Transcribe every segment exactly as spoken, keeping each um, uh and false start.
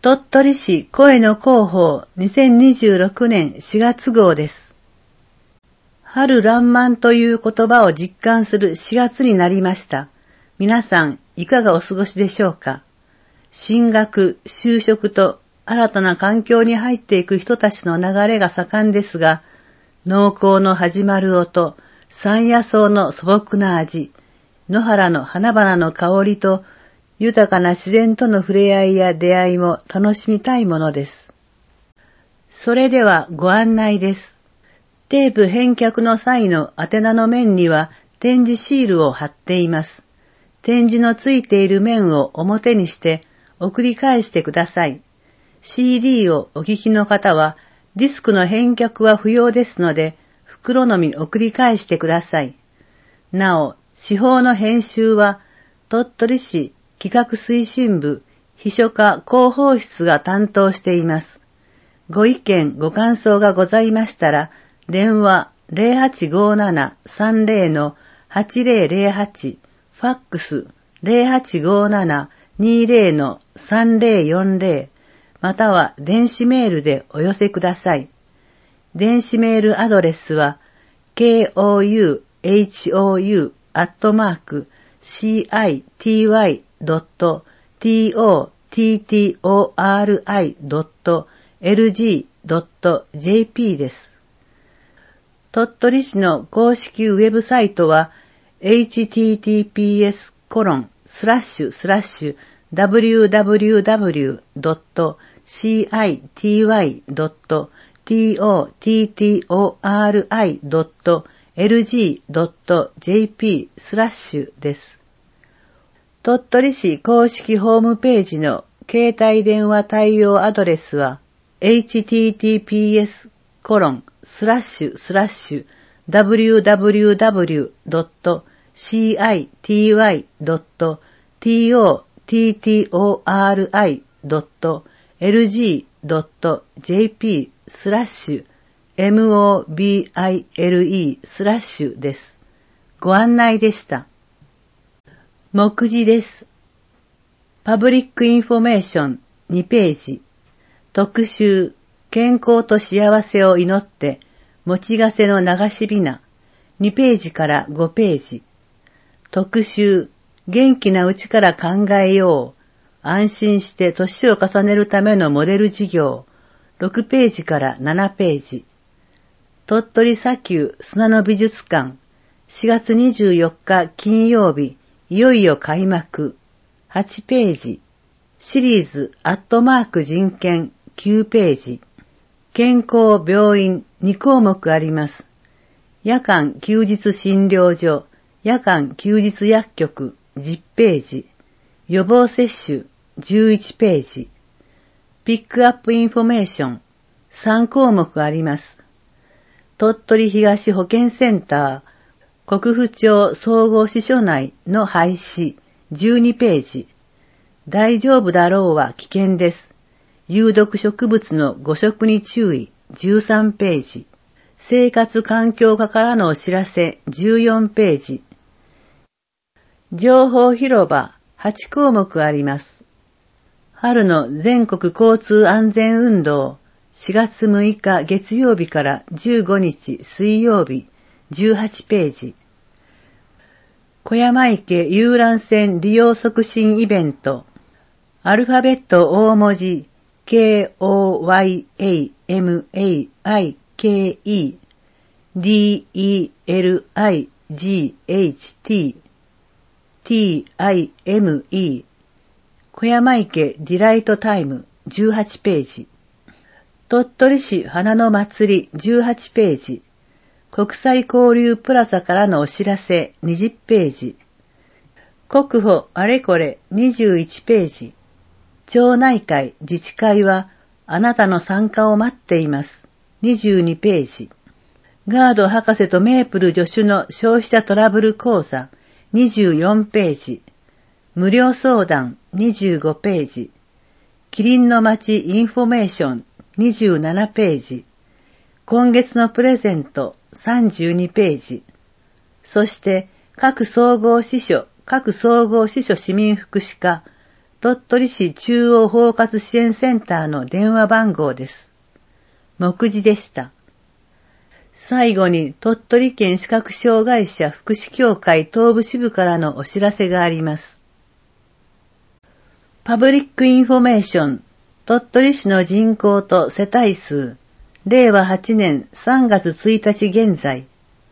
鳥取市声の広報にせんにじゅうろくねんしがつ号です。春爛漫という言葉を実感するしがつになりました。皆さんいかがお過ごしでしょうか。進学、就職と新たな環境に入っていく人たちの流れが盛んですが、農耕の始まる音、山野草の素朴な味、野原の花々の香りと豊かな自然との触れ合いや出会いも楽しみたいものです。それではご案内です。テープ返却の際の宛名の面には展示シールを貼っています。展示のついている面を表にして送り返してください。シーディー をお聞きの方はディスクの返却は不要ですので袋のみ送り返してください。なお、司法の編集は鳥取市企画推進部秘書課広報室が担当しています。ご意見ご感想がございましたら電話 ゼロはちごーななさんゼロのはちゼロゼロはち、ファックス ゼロはちごーななにゼロのさんゼロよんゼロ、または電子メールでお寄せください。電子メールアドレスは ケーオーユーエイチオーユー アットマーク シーアイティーワイ ドット トットリ ドット エルジー ドット ジェーピー です。鳥取市の公式ウェブサイトは エイチティーティーピーエスコロンスラッシュスラッシュダブリューダブリューダブリュー ドット シーアイティーワイ ドット トットリ ドット エルジー ドット ジェーピー スラッシュです。鳥取市公式ホームページの携帯電話対応アドレスは エイチティーティーピーエスコロンスラッシュスラッシュダブリューダブリューダブリュー ドット シーアイティーワイ ドット トットリ ドット エルジー ドット ジェーピー スラッシュ モビル スラッシュです。ご案内でした。目次です。パブリックインフォメーションにページ。特集健康と幸せを祈って持ちがせの流しびなにページからごページ。特集元気なうちから考えよう。安心して年を重ねるためのモデル事業ろくページからななページ。鳥取砂丘砂の美術館しがつにじゅうよっか金曜日いよいよ開幕はちページ。シリーズアットマーク人権きゅうページ。健康病院に項目あります。夜間休日診療所夜間休日薬局じゅっページ。予防接種じゅういちページ。ピックアップインフォメーションさん項目あります。鳥取東保健センター国府町総合支所内の廃止じゅうにページ。大丈夫だろうは危険です。有毒植物の誤食に注意じゅうさんページ。生活環境課からのお知らせじゅうよんページ。情報広場はち項目あります。春の全国交通安全運動しがつむいか月曜日からじゅうごにち水曜日じゅうはちページ。小山池遊覧船利用促進イベントアルファベット大文字 ケーオーワイエーエムエーアイケーイー ディーイーエルアイジーエイチティー ティーアイエムイー 小山池ディライトタイムじゅうはちページ。鳥取市花の祭りじゅうはちページ。国際交流プラザからのお知らせにじゅっページ。国保あれこれにじゅういちページ。町内会自治会はあなたの参加を待っていますにじゅうにページ。ガード博士とメープル助手の消費者トラブル講座にじゅうよんページ。無料相談にじゅうごページ。キリンの街インフォメーションにじゅうななページ。今月のプレゼントさんじゅうにページ。そして各総合支所、各総合支所市民福祉課、 鳥取市中央包括支援センターの電話番号です。目次でした。最後に鳥取県視覚障害者福祉協会東部支部からのお知らせがあります。パブリックインフォメーション、鳥取市の人口と世帯数、れいわはちねんさんがつついたち現在。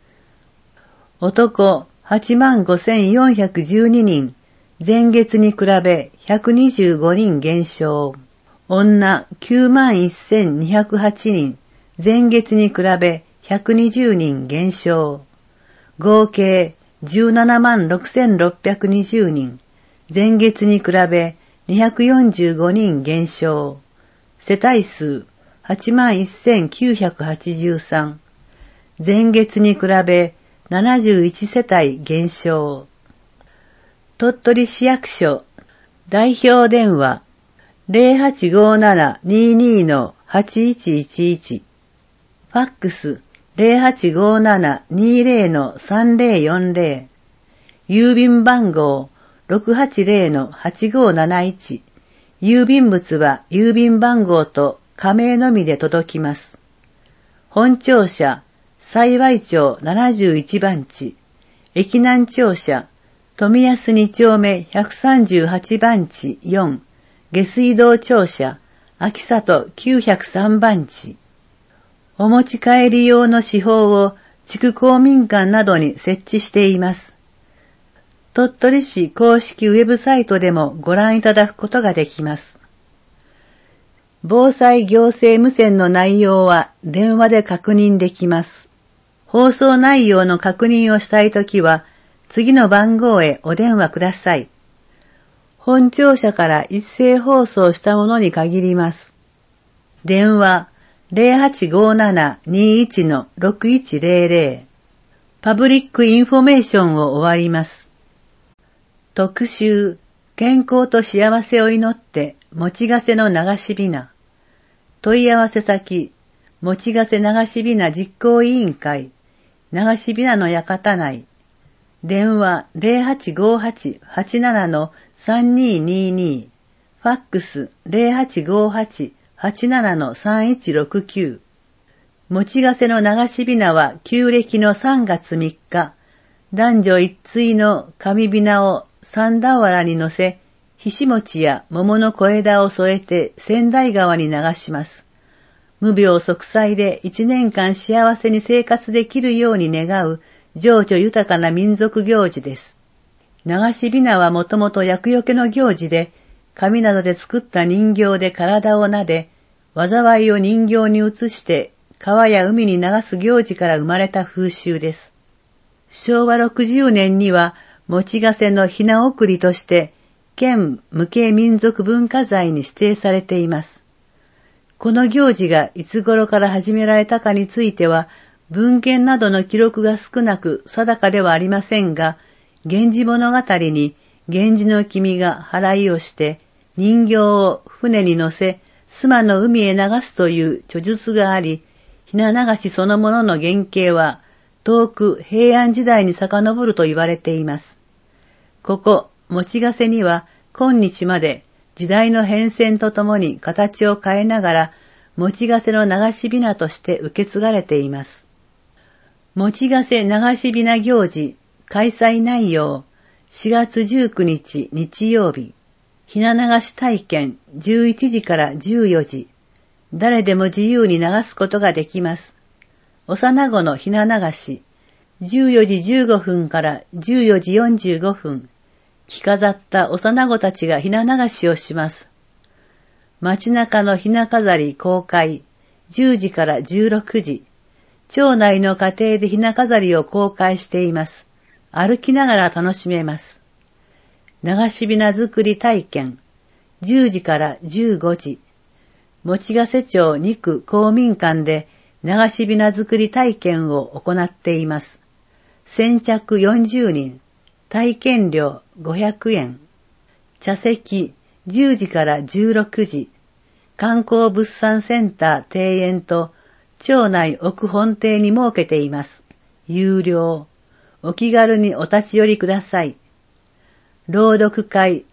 男はちまんごせんよんひゃくじゅうににん、前月に比べひゃくにじゅうごにん減少。女きゅうまんせんにひゃくはちにん、前月に比べひゃくにじゅうにん減少。合計じゅうななまんろくせんろっぴゃくにじゅうにん、前月に比べにひゃくよんじゅうごにん減少。世帯数はちまんせんきゅうひゃくはちじゅうさん、前月に比べななじゅういちせたい減少。鳥取市役所代表電話 ゼロはちごーななにーにーのはちいちいちいち、ファックスゼロはちごーななにーぜろのさんぜろよんぜろ、郵便番号 ろくはちぜろのはちごーなないち、郵便物は郵便番号と仮名のみで届きます。本庁舎幸町ななじゅういちばんち、駅南庁舎富安にちょうめひゃくさんじゅうはちばんちよん、下水道庁舎秋里きゅうひゃくさんばんち。お持ち帰り用の司法を地区公民館などに設置しています。鳥取市公式ウェブサイトでもご覧いただくことができます。防災行政無線の内容は電話で確認できます。放送内容の確認をしたいときは、次の番号へお電話ください。本庁舎から一斉放送したものに限ります。電話ゼロはちごーななにーいちのろくいちぜろぜろ。パブリックインフォメーションを終わります。特集、健康と幸せを祈って、もちがせの流しびな。問い合わせ先、もちがせ流しびな実行委員会、流しびなの館内。電話ゼロはちごーはちはちななのさんにーにーにー、ファックスゼロはちごーはちはちななのさんいちろくきゅう。もちがせの流しびなは旧暦のさんがつみっか、男女一対の神びなを三田原に乗せ、ひし餅や桃の小枝を添えて仙台川に流します。無病息災で一年間幸せに生活できるように願う情緒豊かな民族行事です。流しびなはもともと厄除けの行事で、紙などで作った人形で体を撫で、災いを人形に移して川や海に流す行事から生まれた風習です。しょうわろくじゅうねんには、もちがせのひな送りとして、県無形民族文化財に指定されています。この行事がいつ頃から始められたかについては、文献などの記録が少なく定かではありませんが、源氏物語に源氏の君が払いをして、人形を船に乗せ、須磨の海へ流すという著述があり、ひな流しそのものの原型は、遠く平安時代に遡ると言われています。ここ、もちがせには、今日まで時代の変遷とともに形を変えながら、もちがせの流しびなとして受け継がれています。もちがせ流しびな行事、開催内容、しがつじゅうくにち日曜日、ひな流し体験じゅういちじからじゅうよじ、誰でも自由に流すことができます。幼子のひな流し、じゅうよじじゅうごふんからじゅうよじよんじゅうごふん、着飾った幼子たちがひな流しをします。街中のひな飾り公開、じゅうじからじゅうろくじ、町内の家庭でひな飾りを公開しています。歩きながら楽しめます。流しびな作り体験、じゅうじからじゅうごじ、もちがせ町にく公民館で流しびな作り体験を行っています。先着よんじゅうにん、体験料ごひゃくえん。茶席じゅうじからじゅうろくじ、観光物産センター庭園と町内奥本邸に設けています。有料。お気軽にお立ち寄りください。朗読会、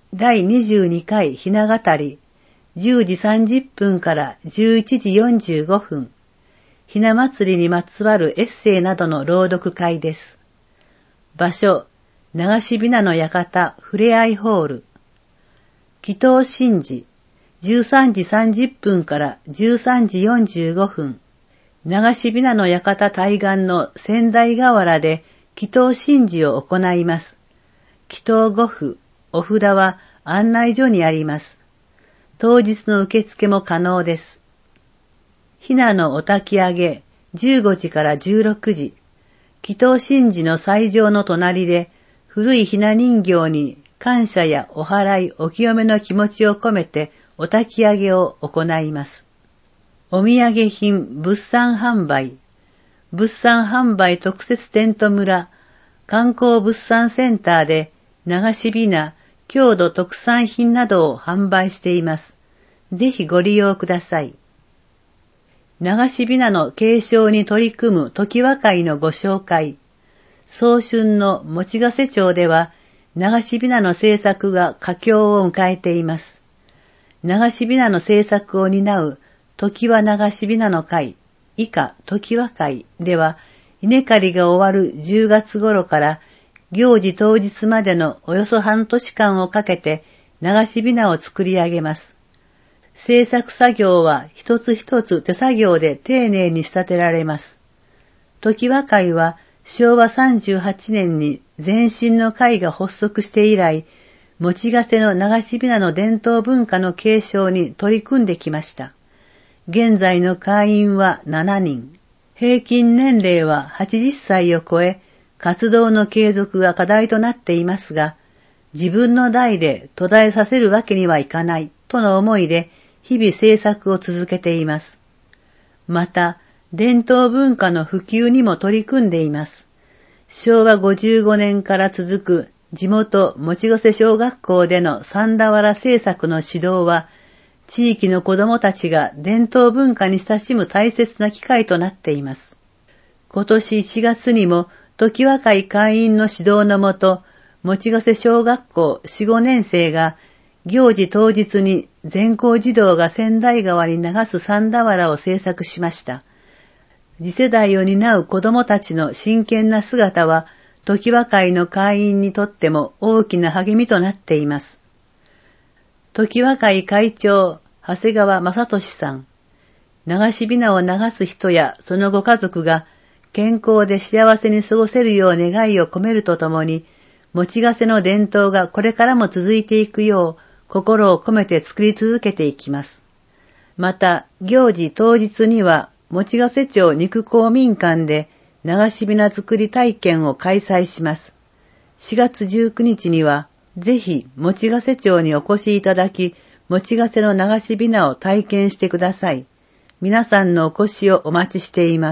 だいにじゅうにかいひな語り、じゅうじさんじゅっぷんからじゅういちじよんじゅうごふん、ひな祭りにまつわるエッセイなどの朗読会です。場所、流しびなの館ふれあいホール。祈祷神事、じゅうさんじさんじゅっぷんからじゅうさんじよんじゅうごふん、流しびなの館対岸の仙台河原で祈祷神事を行います。祈祷ごふ、お札は案内所にあります。当日の受付も可能です。ひなのお焚き上げ、じゅうごじからじゅうろくじ、祈祷神事の斎場の隣で、古いひな人形に感謝やお祓い、お清めの気持ちを込めてお焚き上げを行います。お土産品物産販売、物産販売特設テント村、観光物産センターで流しびな、郷土特産品などを販売しています。ぜひご利用ください。流しびなの継承に取り組む常盤会のご紹介。早春の用ヶ町では、流しびなの制作が佳境を迎えています。流しびなの制作を担う常盤流しびなの会、以下常盤会では、稲刈りが終わるじゅうがつ頃から行事当日までのおよそ半年間をかけて流しびなを作り上げます。制作作業は一つ一つ手作業で丁寧に仕立てられます。常盤会はしょうわさんじゅうはちねんに前身の会が発足して以来、用ヶの流しびなの伝統文化の継承に取り組んできました。現在の会員はしちにん。平均年齢ははちじゅっさいを超え、活動の継続が課題となっていますが、自分の代で途絶えさせるわけにはいかないとの思いで日々制作を続けています。また、伝統文化の普及にも取り組んでいます。しょうわごじゅうごねんから続く地元用ヶ小学校での三田原制作の指導は、地域の子どもたちが伝統文化に親しむ大切な機会となっています。今年いちがつにも常盤会会員の指導のもと、用ヶ小学校よん、ごねん生が行事当日に全校児童が仙台川に流す三田原を制作しました。次世代を担う子どもたちの真剣な姿は、常盤会の会員にとっても大きな励みとなっています。常盤会会長、長谷川正俊さん。流しびなを流す人やそのご家族が健康で幸せに過ごせるよう願いを込めるとともに、用ヶの伝統がこれからも続いていくよう心を込めて作り続けていきます。また、行事当日には用ヶ町肉公民館で流しびな作り体験を開催します。しがつじゅうくにちには、ぜひ、用ヶ町にお越しいただき、用ヶの流しびなを体験してください。皆さんのお越しをお待ちしています。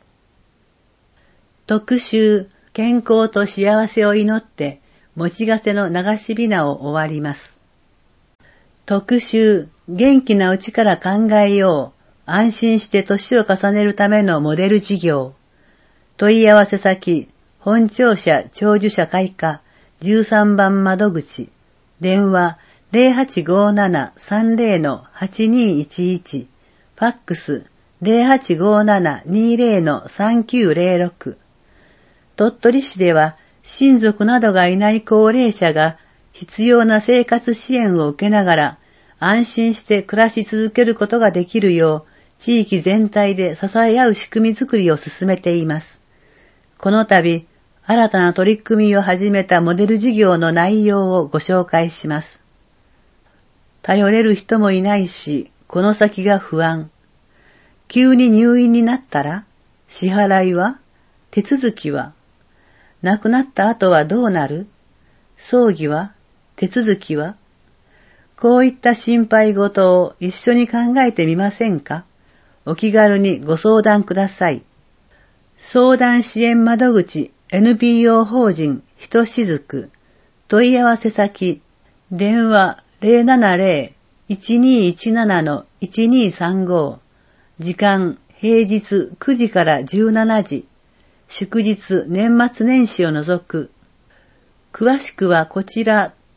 特集、健康と幸せを祈って、用ヶの流しびなを終わります。特集、元気なうちから考えよう。安心して年を重ねるためのモデル事業。問い合わせ先、本庁舎長寿社会課じゅうさんばん窓口。電話 ゼロはちごーなな さんゼロ はちにいちいち。ファックス ゼロはちごーなな にゼロ さんきゅうゼロろく。鳥取市では親族などがいない高齢者が必要な生活支援を受けながら安心して暮らし続けることができるよう地域全体で支え合う仕組みづくりを進めています。この度、新たな取り組みを始めたモデル事業の内容をご紹介します。頼れる人もいないし、この先が不安。急に入院になったら、支払いは？手続きは？亡くなった後はどうなる？葬儀は？手続きは？こういった心配事を一緒に考えてみませんか？お気軽にご相談ください。相談支援窓口 エヌピーオー 法人ひとしずく。問い合わせ先、電話 ゼロななゼロ いちにいちなな いちにさんご。時間、平日くじからじゅうしちじ。祝日、年末年始を除く。詳しくはこちらと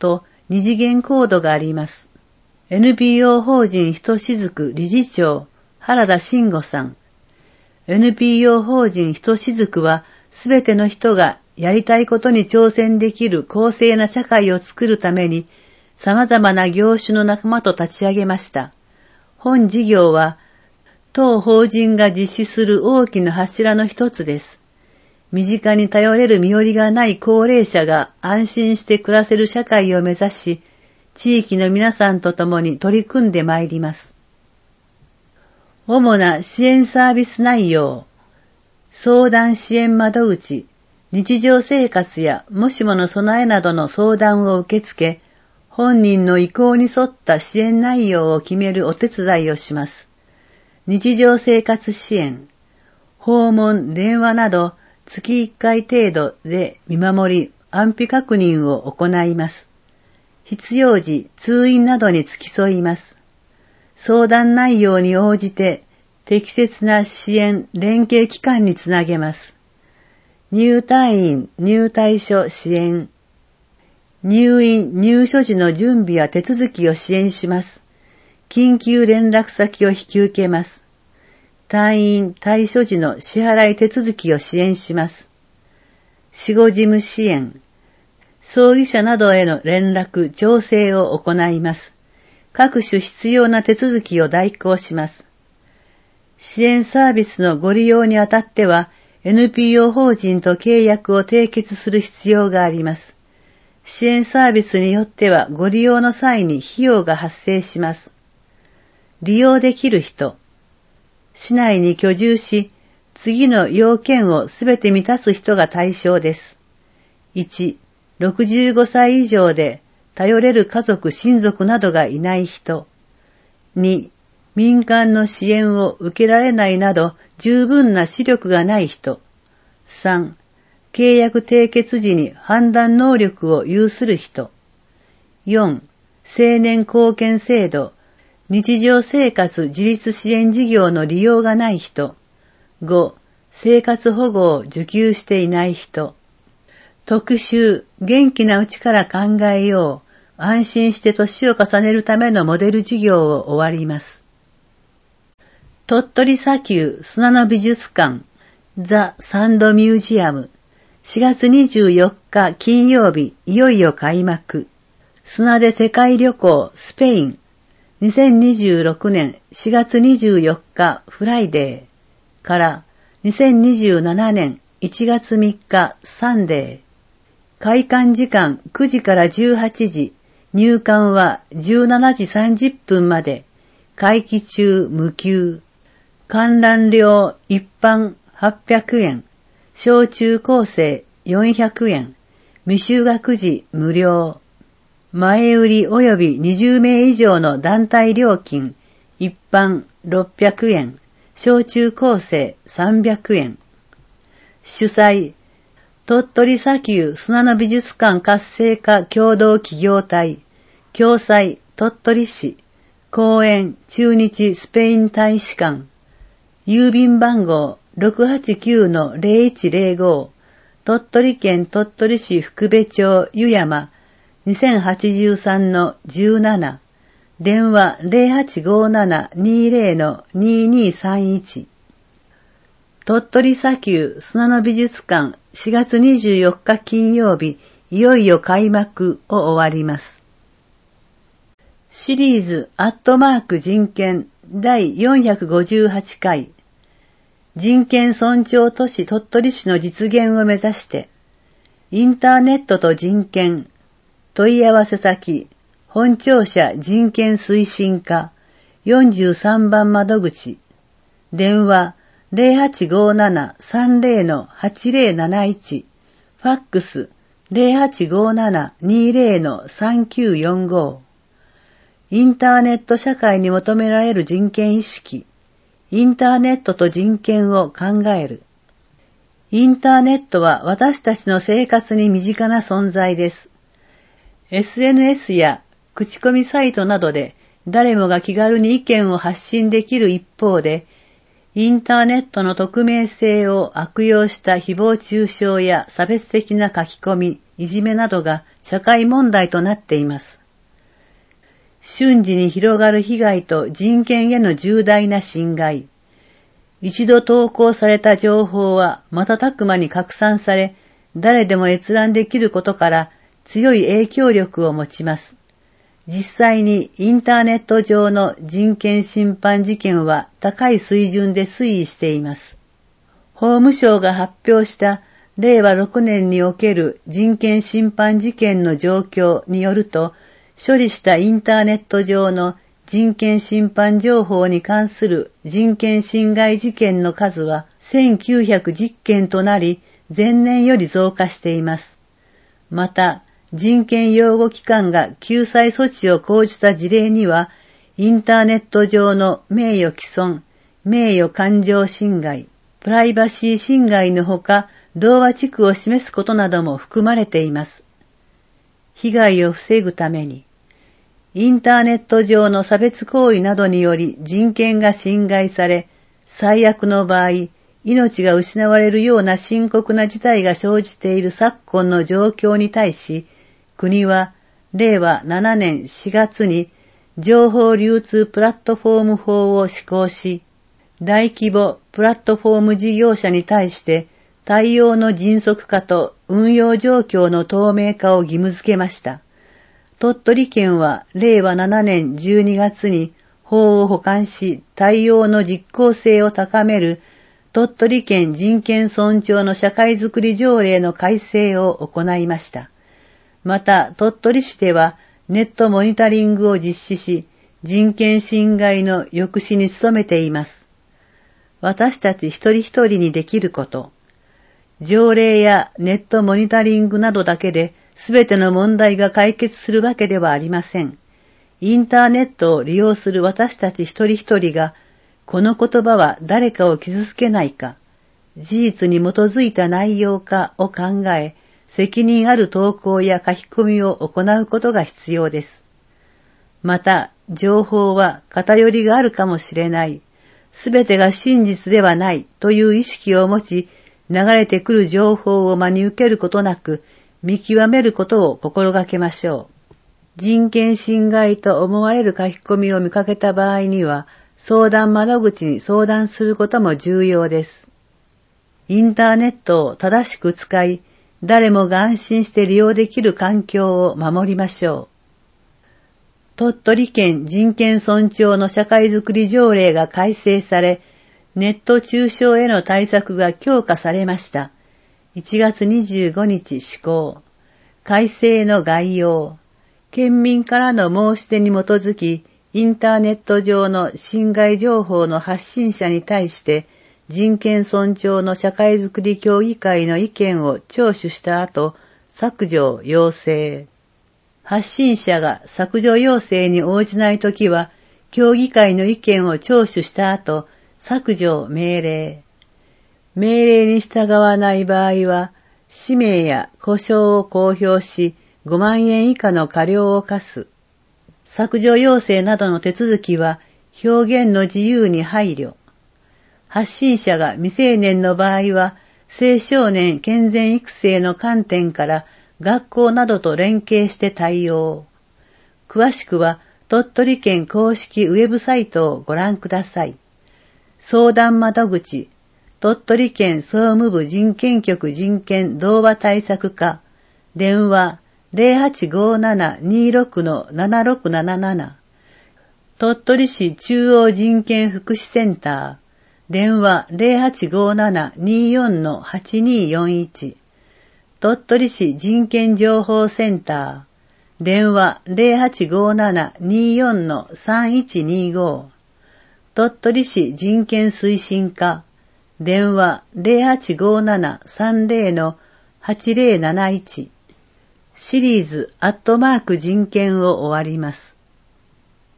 二次元コードがあります。エヌピーオー 法人ひとしずく理事長、原田慎吾さん。エヌピーオー 法人ひとしずくは、すべての人がやりたいことに挑戦できる公正な社会を作るために、様々な業種の仲間と立ち上げました。本事業は、当法人が実施する大きな柱の一つです。身近に頼れる身寄りがない高齢者が安心して暮らせる社会を目指し、地域の皆さんと共に取り組んでまいります。主な支援サービス内容、相談支援窓口、日常生活やもしもの備えなどの相談を受け付け、本人の意向に沿った支援内容を決めるお手伝いをします。日常生活支援、訪問、電話など月いっかい程度で見守り、安否確認を行います。必要時、通院などに付き添います。相談内容に応じて適切な支援、連携機関につなげます。入退院、入退所支援。入院、入所時の準備や手続きを支援します。緊急連絡先を引き受けます。退院、退所時の支払い手続きを支援します。死後事務支援。葬儀者などへの連絡、調整を行います。各種必要な手続きを代行します。支援サービスのご利用にあたっては、エヌピーオー 法人と契約を締結する必要があります。支援サービスによってはご利用の際に費用が発生します。利用できる人。市内に居住し、次の要件をすべて満たす人が対象です。いち、ろくじゅうごさい以上で頼れる家族、親族などがいない人。に、民間の支援を受けられないなど十分な視力がない人。さん、契約締結時に判断能力を有する人。よん、青年貢献制度、日常生活自立支援事業の利用がない人。ご、生活保護を受給していない人。特集、元気なうちから考えよう。安心して年を重ねるためのモデル事業を終わります。鳥取砂丘砂の美術館、ザ・サンドミュージアム。しがつにじゅうよっか金曜日、いよいよ開幕。砂で世界旅行、スペイン。にせんにじゅうろくねんしがつにじゅうよっかフライデーからにせんにじゅうななねんいちがつみっかサンデー。開館時間くじからじゅうはちじ、入館はじゅうしちじさんじゅっぷんまで。会期中無給。観覧料一般はっぴゃくえん。小中高生よんひゃくえん。未就学児無料。前売り及びにじゅうめい以上の団体料金、一般ろっぴゃくえん、小中高生さんびゃくえん。主催、鳥取砂丘砂の美術館活性化共同企業体、共催鳥取市、公園駐日スペイン大使館、郵便番号 ろくはちきゅうのゼロいちゼロご、鳥取県鳥取市福部町湯山、にせんはちじゅうさんのじゅうなな、電話 ゼロはちごーななにーゼロのにーにーさんいち。鳥取砂丘砂の美術館しがつにじゅうよっか金曜日、いよいよ開幕を終わります。シリーズアットマーク人権だいよんひゃくごじゅうはちかい。人権尊重都市鳥取市の実現を目指して、インターネットと人権、問い合わせ先、本庁舎人権推進課よんじゅうさんばん窓口、電話 ゼロはちごーななさんゼロのはちゼロなないち、ファックス ゼロはちごーななにーゼロのさんきゅうよんご。インターネット社会に求められる人権意識、インターネットと人権を考える。インターネットは私たちの生活に身近な存在です。エスエヌエス や口コミサイトなどで誰もが気軽に意見を発信できる一方で、 インターネットの匿名性を悪用した誹謗中傷や差別的な書き込み、いじめなどが社会問題となっています。瞬時に広がる被害と人権への重大な侵害。一度投稿された情報は瞬く間に拡散され、誰でも閲覧できることから強い影響力を持ちます。実際にインターネット上の人権侵犯事件は高い水準で推移しています。法務省が発表したれいわろくねんにおける人権侵犯事件の状況によると、処理したインターネット上の人権侵犯情報に関する人権侵害事件の数はせんきゅうひゃくじゅっけんとなり、前年より増加しています。また、人権擁護機関が救済措置を講じた事例には、インターネット上の名誉毀損、名誉感情侵害、プライバシー侵害のほか、同和地区を示すことなども含まれています。被害を防ぐために、インターネット上の差別行為などにより人権が侵害され、最悪の場合、命が失われるような深刻な事態が生じている昨今の状況に対し、国はれいわななねんしがつに情報流通プラットフォーム法を施行し、大規模プラットフォーム事業者に対して対応の迅速化と運用状況の透明化を義務付けました。鳥取県はれいわななねんじゅうにがつに法を補完し対応の実効性を高める鳥取県人権尊重の社会づくり条例の改正を行いました。また、鳥取市ではネットモニタリングを実施し、人権侵害の抑止に努めています。私たち一人一人にできること。条例やネットモニタリングなどだけで全ての問題が解決するわけではありません。インターネットを利用する私たち一人一人が、この言葉は誰かを傷つけないか、事実に基づいた内容かを考え、責任ある投稿や書き込みを行うことが必要です。また、情報は偏りがあるかもしれない、すべてが真実ではないという意識を持ち、流れてくる情報を真に受けることなく、見極めることを心がけましょう。人権侵害と思われる書き込みを見かけた場合には、相談窓口に相談することも重要です。インターネットを正しく使い、誰もが安心して利用できる環境を守りましょう。鳥取県人権尊重の社会づくり条例が改正され、ネット中傷への対策が強化されました。いちがつにじゅうごにち施行。改正の概要。県民からの申し出に基づき、インターネット上の侵害情報の発信者に対して、人権尊重の社会づくり協議会の意見を聴取した後、削除を要請。発信者が削除要請に応じないときは、協議会の意見を聴取した後、削除を命令。命令に従わない場合は、氏名や故障を公表し、ごまんえん以下の過料を課す。削除要請などの手続きは、表現の自由に配慮。発信者が未成年の場合は、青少年健全育成の観点から学校などと連携して対応。詳しくは鳥取県公式ウェブサイトをご覧ください。相談窓口、鳥取県総務部人権局人権同和対策課、電話 ゼロはちごーななにーろくのななろくなななな、鳥取市中央人権福祉センター、電話 ゼロはちごーななにーよんのはちにーよんいち、鳥取市人権情報センター、電話 ゼロはちごーななにーよんのさんいちにーご、鳥取市人権推進課、電話 ゼロはちごーななさんぜろのはちぜろなないち、シリーズアットマーク人権を終わります。